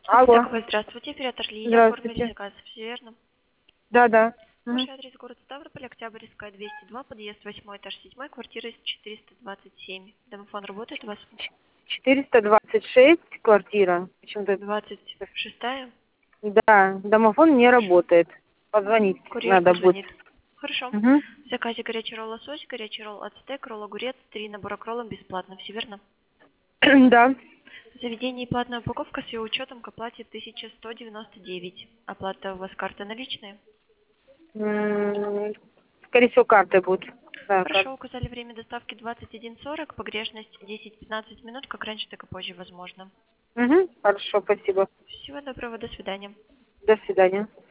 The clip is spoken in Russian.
Алло. Так, здравствуйте, оператор Лия, оформили Здравствуйте. заказ, все верно? Да, да. Ваш адрес город Ставрополь, Октябрьская, 202, подъезд 8, этаж 7, квартира 427. Домофон работает у вас? 426 квартира. Почему-то. 26-я? Да, домофон не Хорошо. работает. Позвонить Курьер надо будет. позвонит. Хорошо. Угу. В заказе горячий ролл лосось, горячий ролл ацтек, ролл огурец, 3 набора к роллам бесплатно, все верно? Да. В заведении платная упаковка с ее учетом к оплате 1199. Оплата у вас карта наличная? Скорее всего, картой будет. Да, карта. Хорошо, указали время доставки 21:40, погрешность 10-15 минут, как раньше, так и позже возможно. Угу. Хорошо, спасибо. Всего доброго, до свидания. До свидания.